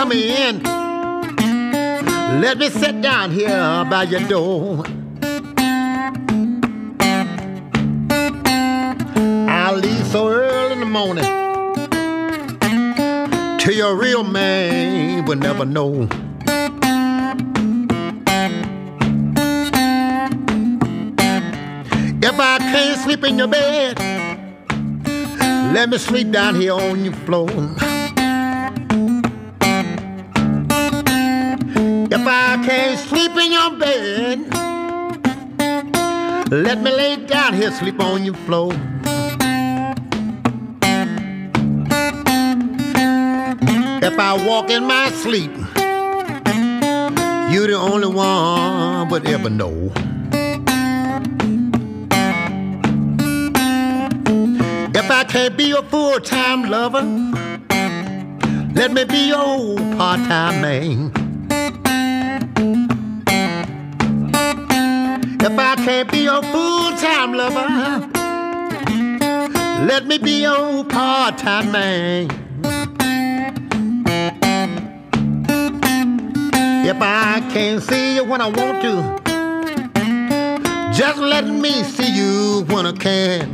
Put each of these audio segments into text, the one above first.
come in. Let me sit down here by your door. I'll leave so early in the morning till your real man will never know. If I can't sleep in your bed, let me sleep down here on your floor. If I can't sleep in your bed, let me lay down here, sleep on your floor. If I walk in my sleep, you're the only one would ever know. If I can't be your full-time lover, let me be your part-time man. If I can't be your full-time lover, let me be your part-time man. If I can't see you when I want to, just let me see you when I can.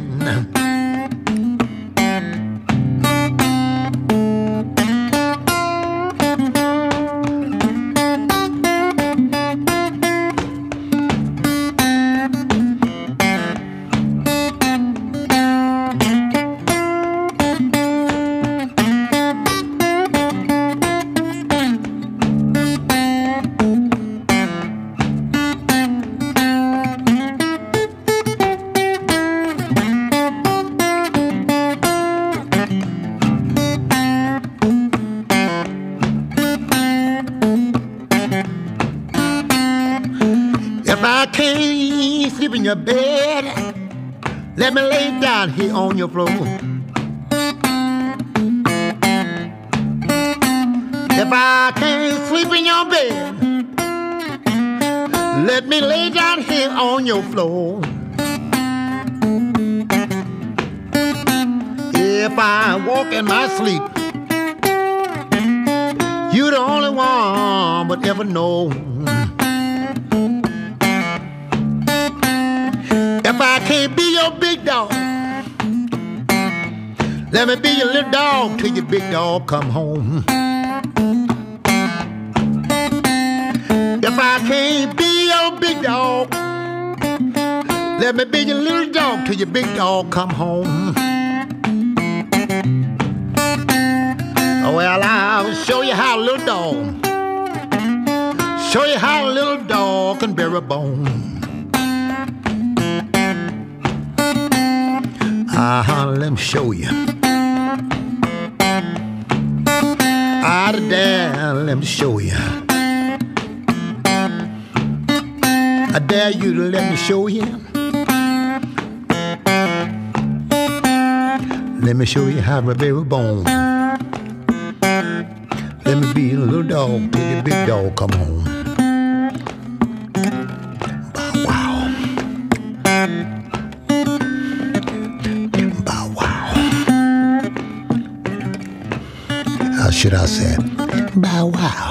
In your bed, let me lay down here on your floor. If I can't sleep in your bed, let me lay down here on your floor. If I walk in my sleep, you're the only one would ever know. If I can't be your big dog, let me be your little dog till your big dog come home. If I can't be your big dog, let me be your little dog till your big dog come home. Well, I'll show you how a little dog, show you how a little dog can bear a bone. Let me show you. There, let me show you. I dare you to let me show you. Let me show you how to bear a bone. Let me be a little dog till the big dog come home. Should I say, bow wow.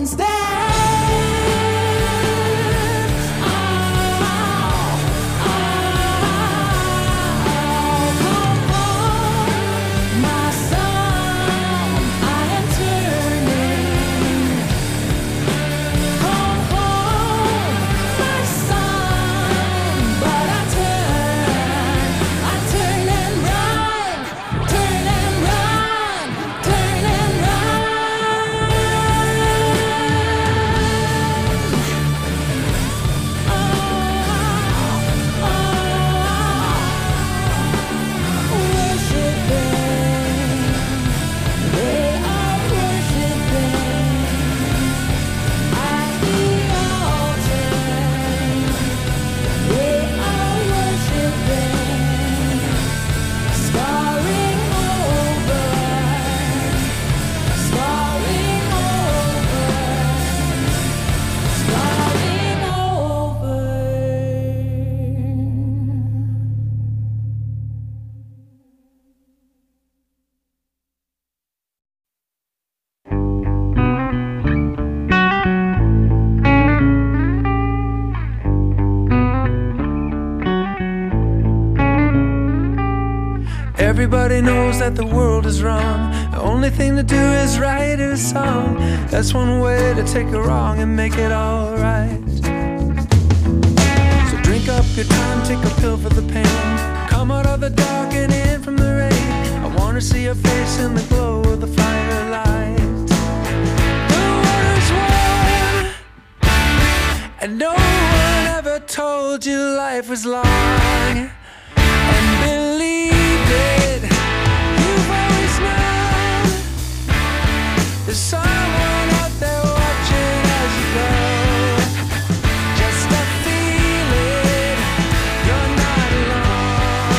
Everybody knows that the world is wrong. The only thing to do is write a song. That's one way to take a wrong and make it alright. So drink up your time, take a pill for the pain. Come out of the dark and in from the rain. I wanna see your face in the glow of the firelight. The water's warm, and no one ever told you life was long. And believe it, you've always known there's someone out there watching as you go. Just a feeling you're not alone.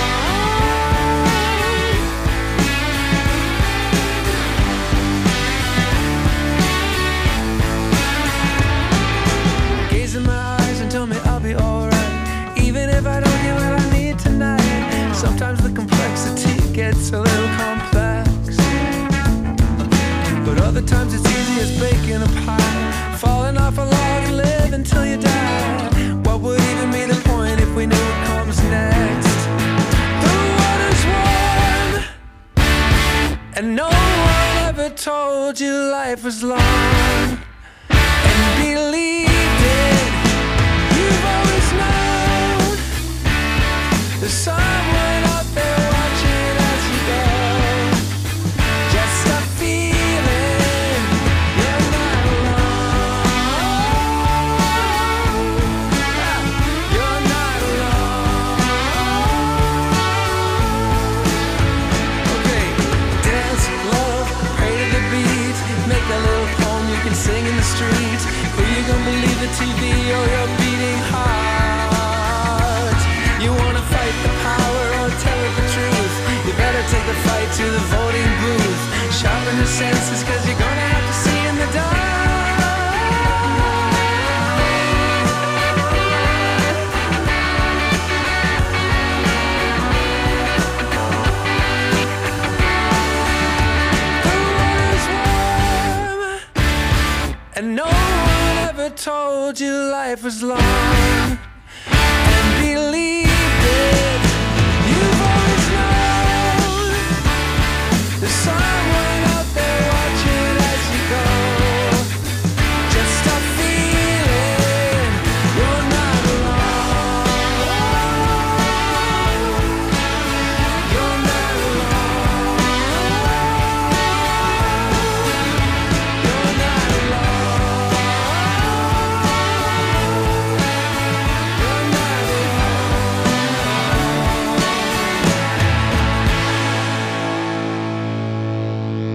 Gaze in my eyes and tell me I'll be alright, even if I don't get what I need tonight. Sometimes the complexity gets a little complex, but other times it's easy as baking a pie, falling off a log and live until you die. What would even be the point if we knew what comes next? The water's warm, and no one ever told you life was long. And believed it, you've always known there's someone out there watching as you go. Just a feeling you're not alone. You're not alone. Okay, dance, love, pray to the beat. Make a little poem you can sing in the streets. Who you gonna believe, the TV or your beating heart? You wanna fight the power or tell it the truth? You better take the fight to the voting booth. Sharpen your senses, cause you're gonna have to see in the dark. The water's warm, and no one ever told you life was long. And believed it, you've always known there's someone out there watching as you go. Just a feeling you're not alone. You're not alone. You're not alone. You're not alone.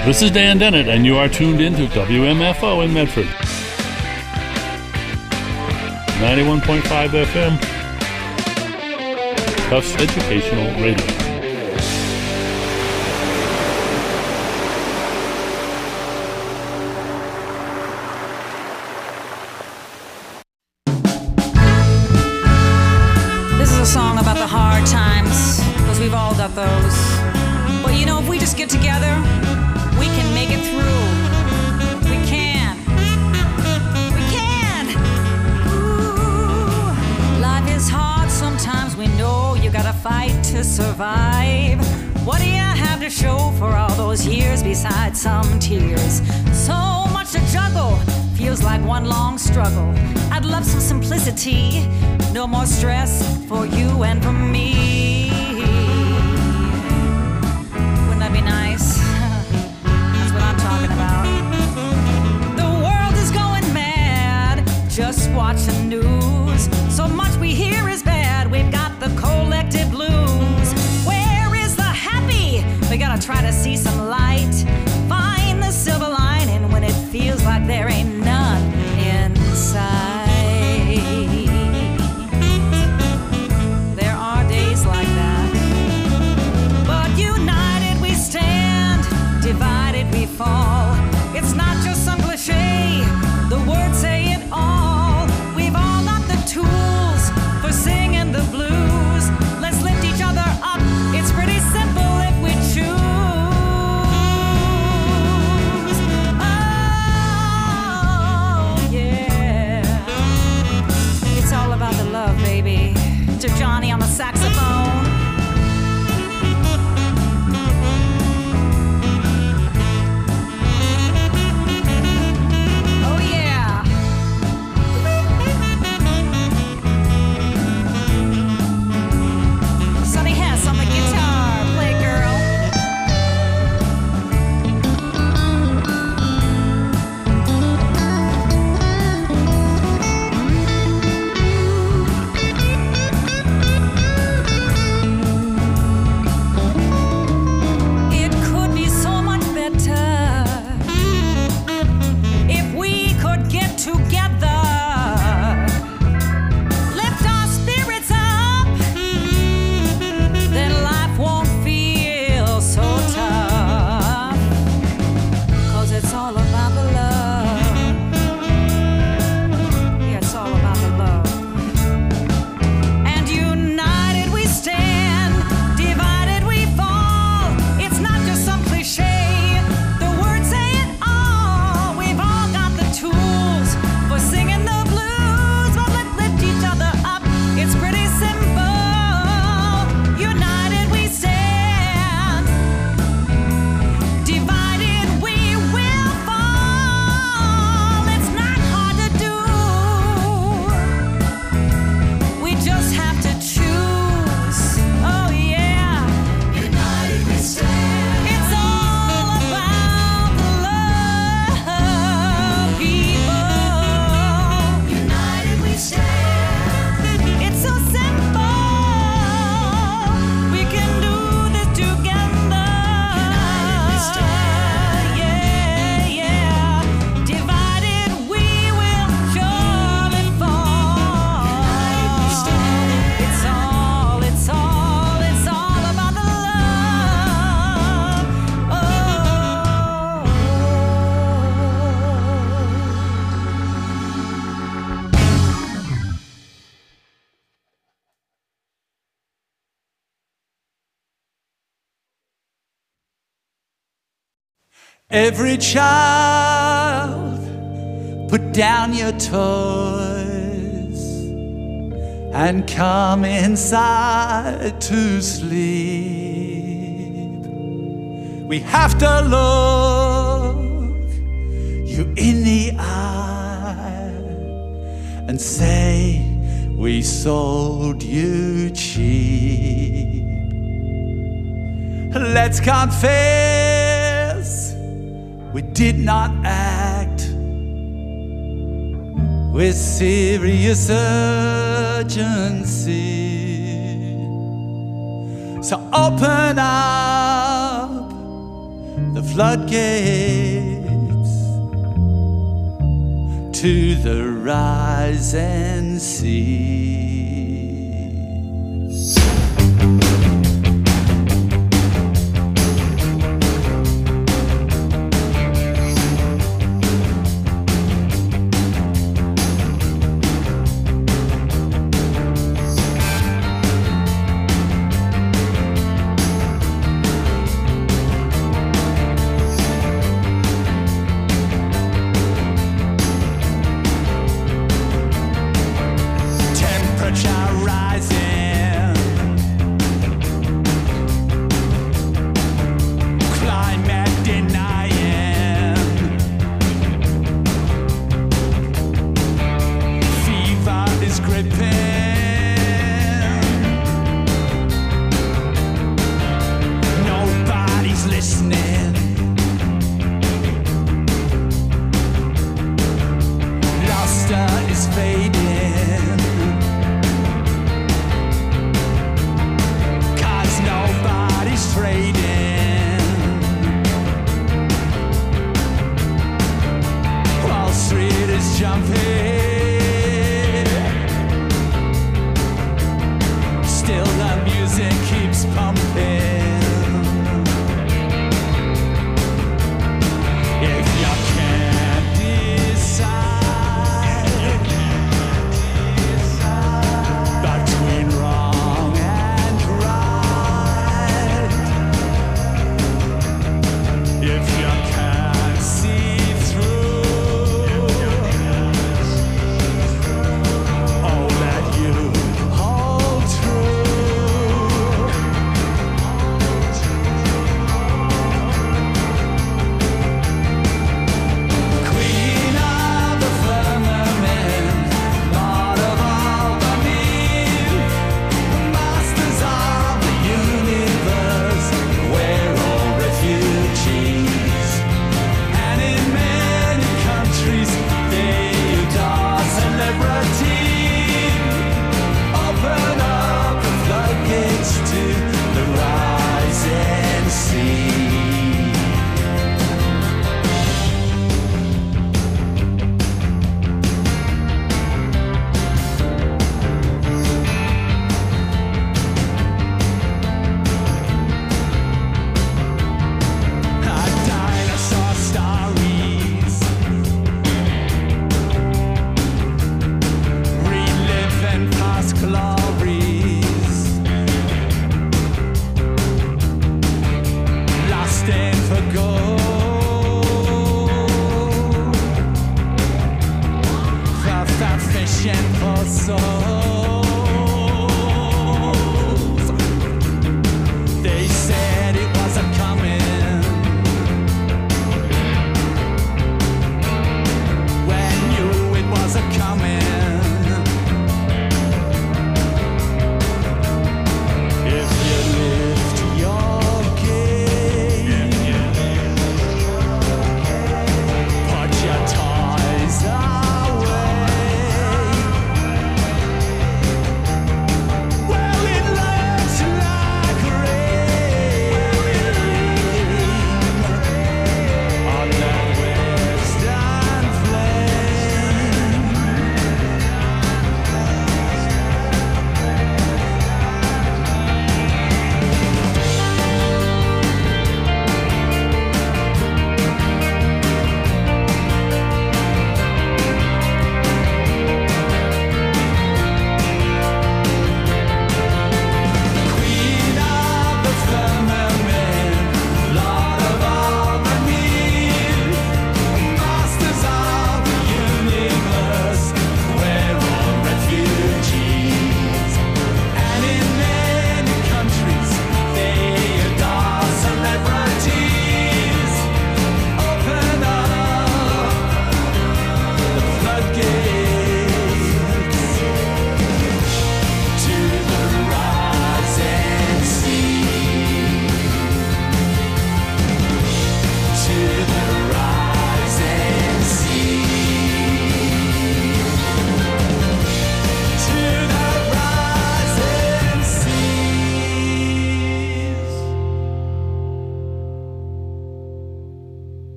This is Dan Dennett, and you are tuned into WMFO in Medford. 91.5 FM. Tufts Educational Radio. This is a song about the hard times, because we've all got those. But you know, if we just get together, we can make it through. We can. We can. Ooh. Life is hard sometimes, we know you gotta fight to survive. What do you have to show for all those years besides some tears? So much to juggle, feels like one long struggle. I'd love some simplicity, no more stress for you and for me. Wouldn't that be nice? That's what I'm talking about. The world is going mad, just watch the news. So much we hear is bad, we've got the collective blues. Where is the happy? We gotta try to see some light. Find the silver lining when it feels like there ain't none inside. There are days like that. But united we stand, divided we fall. It's not just some cliche, the words say it all. We've all got the tools for singing the blues. Let's lift each other up, it's pretty simple if we choose. Oh yeah, it's all about the love, baby. To Johnny on the saxophone. Oh yeah. Sonny Hess on the guitar, play girl. It could be so much better if we could get together. Lift our spirits up, then life won't feel so tough. 'Cause it's all about the love. Yeah, it's all about the love. And united we stand, divided we fall. It's not just some cliche, the words say it all. We've all got the tools for singing the blues. But let's lift each other up, it's pretty simple. United we stand, divided we will fall. It's not hard to do, we just have to choose. Oh yeah, united we stand. It's all about the love, people. United we stand. It's so simple. We can do this together. United we stand. Yeah, yeah. Divided we will surely fall. United we stand. It's all about the love. Oh. Every child, put down your toys and come inside to sleep. We have to look you in the eye and say we sold you cheap. Let's confess we did not act with serious urgency. So open up the floodgates to the rising sea.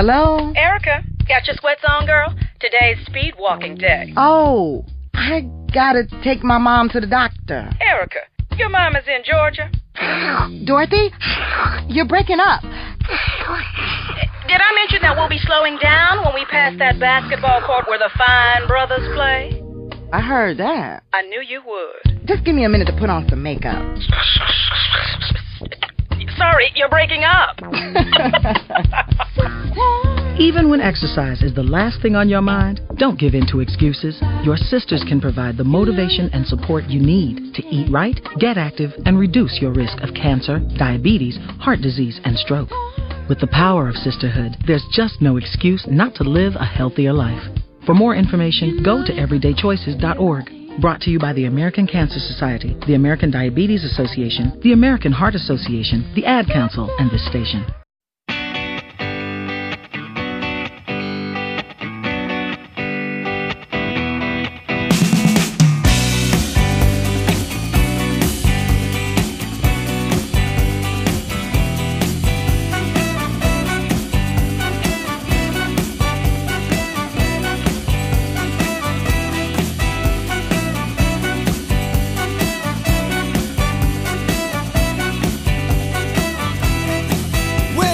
Hello? Erica, got your sweats on, girl? Today's speed walking day. Oh, I gotta take my mom to the doctor. Erica, your mom is in Georgia. Dorothy, you're breaking up. Did I mention that we'll be slowing down when we pass that basketball court where the Fine Brothers play? I heard that. I knew you would. Just give me a minute to put on some makeup. Sorry, you're breaking up. Even when exercise is the last thing on your mind, don't give in to excuses. Your sisters can provide the motivation and support you need to eat right, get active, and reduce your risk of cancer, diabetes, heart disease, and stroke. With the power of sisterhood, there's just no excuse not to live a healthier life. For more information, go to everydaychoices.org. Brought to you by the American Cancer Society, the American Diabetes Association, the American Heart Association, the Ad Council, and this station. Well,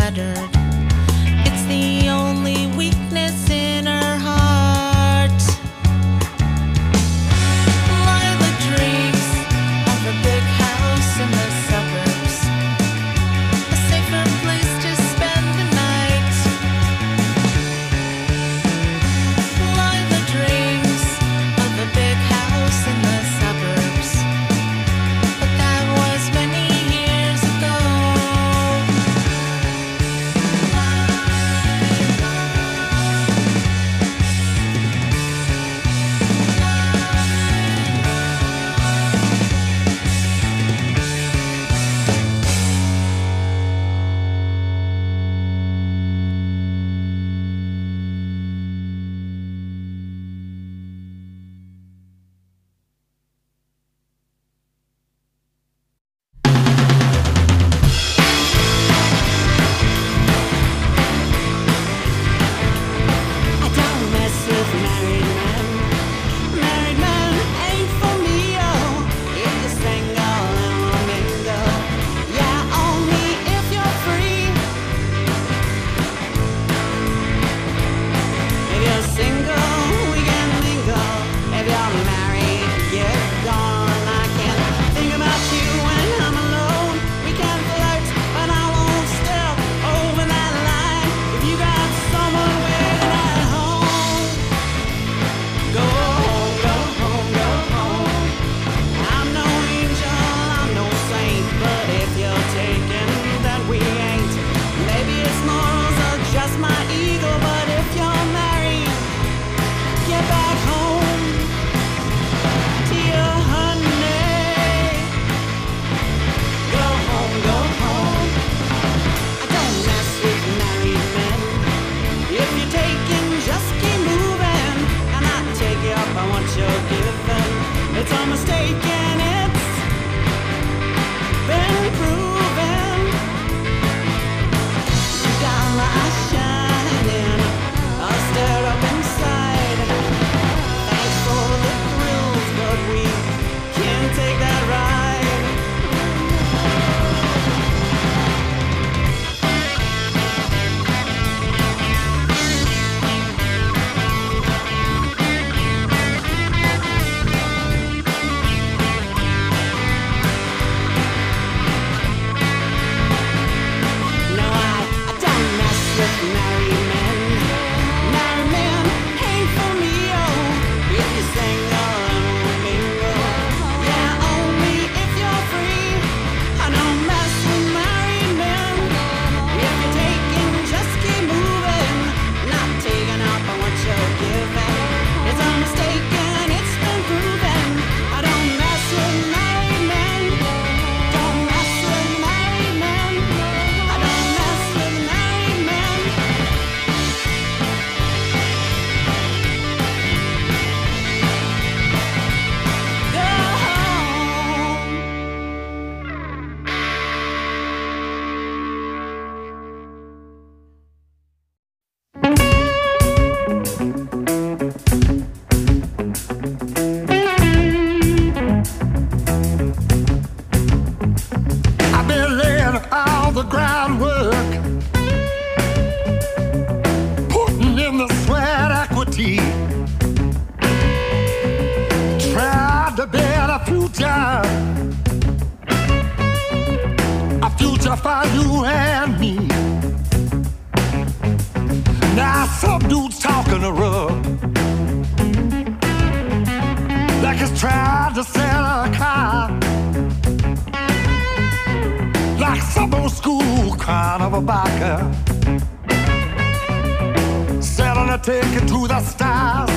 fettered. It's the only weakness in her heart. Lila dreams of a big house in the suburbs, a safer place to spend the night. Lila dreams of a big house in the suburbs, but that was many years ago. I don't mess with married men. Married men ain't for me, oh. If you're single and we'll mingle, yeah, only if you're free. If you're single, we can mingle. If you're married, get gone. I can't think about you when I'm alone. We can flirt, but I won't step over that line. If you got someone waiting at home, go home, go home, go home. I'm no angel, I'm no saint, but if you're taken, then we ain't. Maybe it's morals or just my ego, but if you're married, get back home to your honey. Go home, go home. I don't mess with married men. If you're taken, just keep moving, and I take you up on what you're given. It's all mistaken, it's been proven. You got my eyes shining, I'll stir up inside. Thanks for the thrills, but we can't take that ride. No, I don't mess with married men. Married men ain't for me, oh. If you're single and we'll mingle, yeah, only if you're free. I don't mess with married men. If you're taken, just keep moving, not taking up on what you're given. It's all mistaken, it's been proven. I don't mess with married men. Don't mess with married men. I don't mess with married men. Go home. I've been laying all the groundwork, putting in the sweat equity, tried to build a future for you and me. Now some dude's talking a rub, like he's trying to sell a car, like some old school carnival biker, selling a ticket to the stars.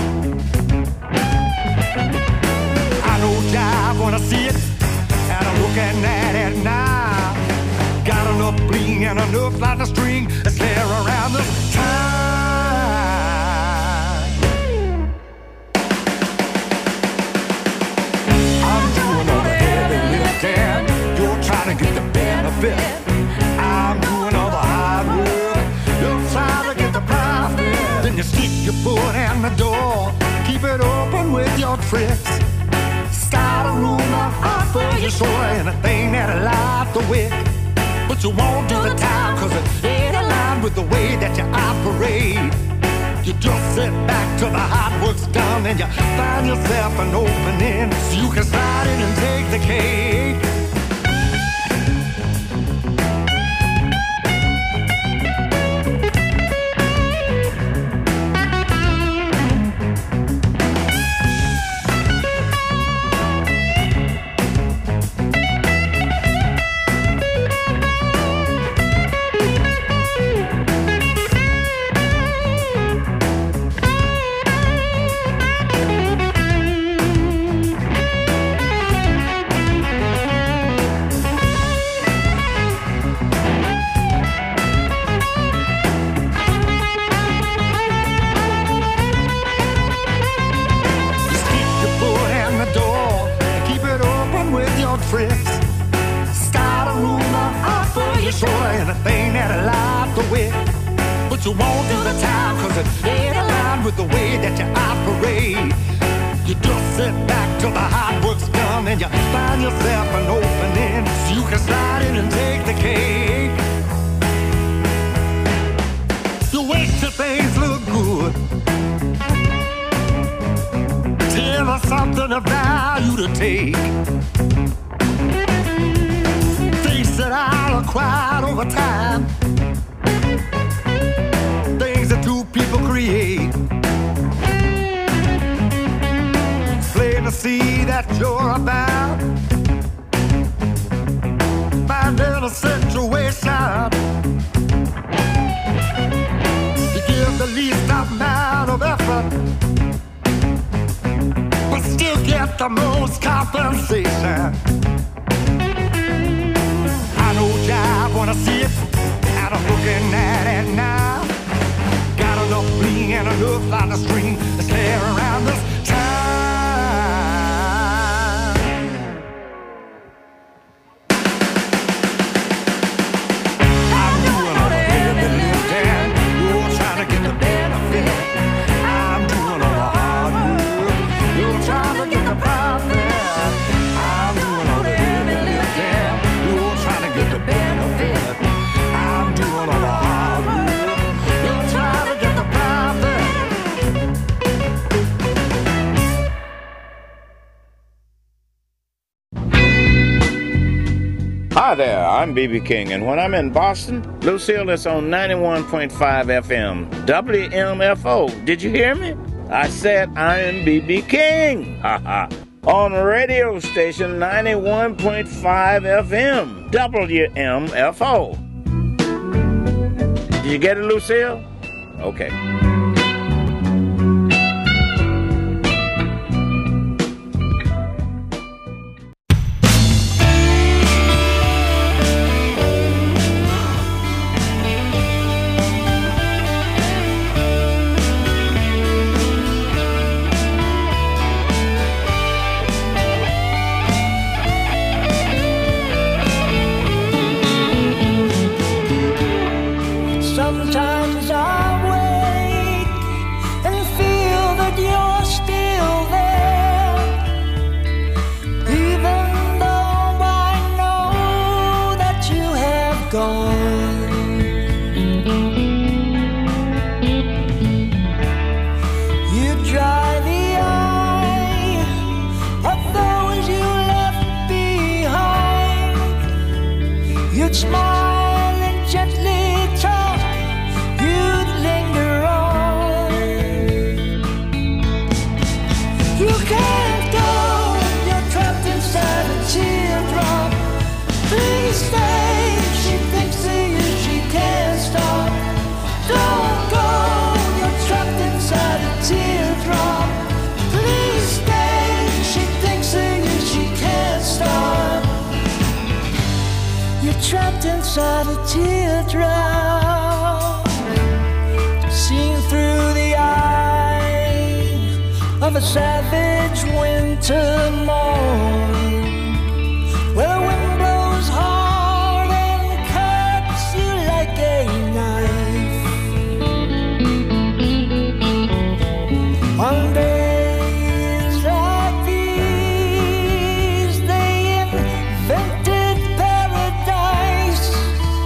I know y'all wanna see it, and I'm looking at it now. Got enough bling and enough line of string to scare around the time. I'm doing all the heavy lifting, you're trying to get the benefit. I'm doing all the hard work, you're trying to get the profit. Then you stick your foot in the door, keep it open with your tricks. Start a rumor, offer you sure anything that light the wick. But but you won't do the time, cause it ain't aligned with the way that you operate. You just sit back till the hard work's done and you find yourself an opening so you can slide in and take the cake. Start a rumor, offer you sure anything that life the way. But you won't do the time, cause it ain't aligned with the way that you operate. You just sit back till the hard work's done and you find yourself an opening so you can slide in and take the cake. You wait till things look good, till there's something of value to take. That I acquired over time, things that two people create. It's plain to see that you're about finding a situation. You give the least amount of effort, but still get the most compensation. I wanna see it, and I'm looking at it now. Got enough bling and enough on the string to stay around this time. I'm doing all the heavy lifting, you're trying to get the benefit. I'm doing all the hard work, you're trying to get the profit. I'm doing all the heavy lifting, you're trying to get the benefit. I'm doing all the hard work, you're trying to get the profit. Hi there, I'm B.B. King, and when I'm in Boston, Lucille is on 91.5 FM, WMFO. Did you hear me? I said I am B.B. King. Ha on radio station 91.5 FM, WMFO. Did you get it, Lucille? Okay. Sometimes I wake and feel that you're still there, even though I know that you have gone. You dry the eye of those you left behind. You'd smile and gently talk. You'd linger on. You can't go, you're trapped inside a teardrop. Please stay, she thinks of you, she can't stop. Don't go, you're trapped inside a teardrop. Please stay, she thinks of you, she can't stop. You're trapped inside a teardrop. Seen through the eye of a savage winter morn, where the wind blows hard and cuts you like a knife. On days like these, they invented paradise.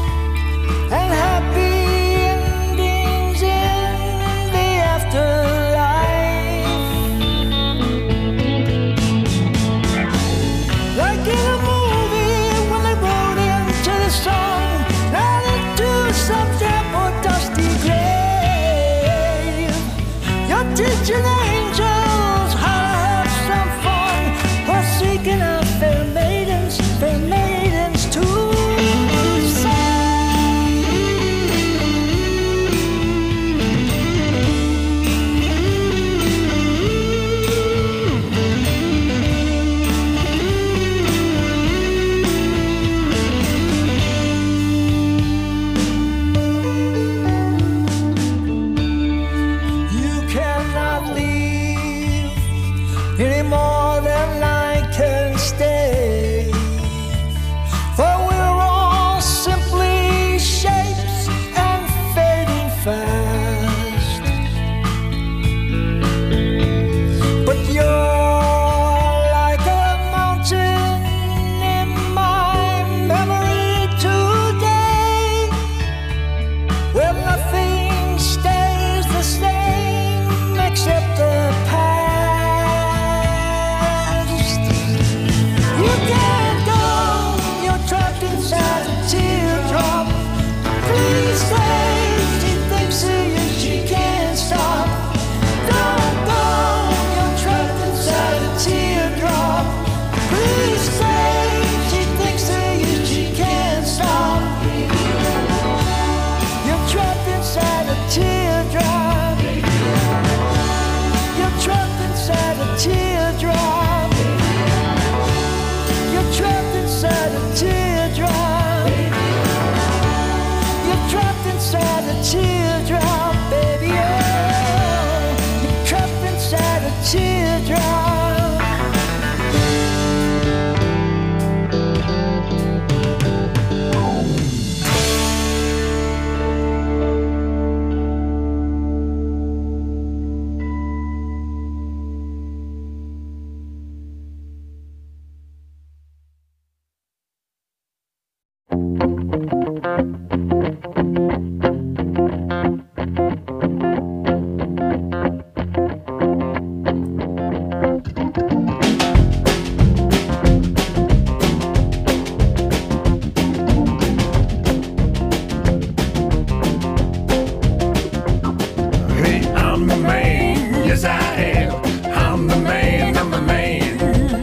yes I am. I'm the man, I'm the man.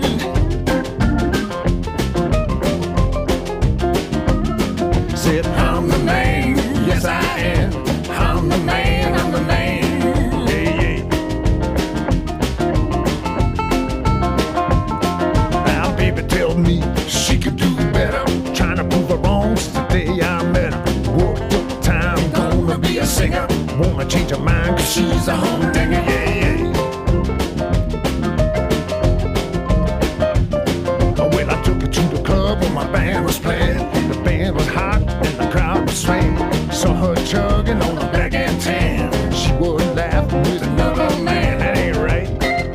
Said I'm the man, yes I am. I'm the man, I'm the man. Yeah, yeah. Now baby tell me she could do better. Trying to prove her wrong since the day I met her. Worked up time, gonna be a singer. Wanna change her mind cause she's a humdinger, yeah, yeah. Well, I took her to the club where my band was playing. The band was hot and the crowd was swaying. Saw her chugging on the black and tan. She was laughing with another man, that ain't right.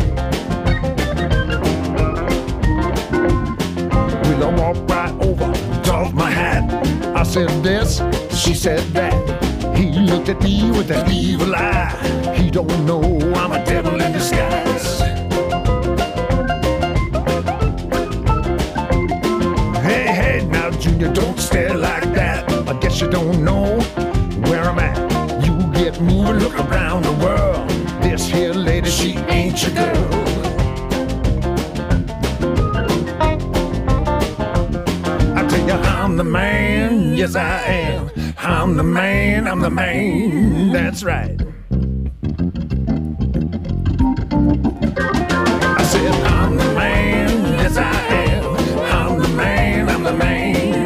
Well, I walked right over, doffed my hat. I said this, she said that. He looked at me with that evil eye. He don't know I'm a devil in disguise. Hey, hey, now Junior, don't stare like that. I guess you don't know where I'm at. You get moving, look around the world. This here lady, she ain't your girl. I tell you, I'm the man, yes I am. I'm the man, I'm the man, that's right. I said I'm the man, yes I am. I'm the man, I'm the man.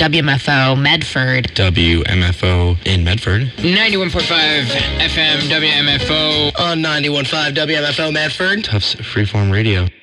WMFO Medford. WMFO in Medford. 91.5 FM WMFO. On 91.5 WMFO Medford. Tufts Freeform Radio.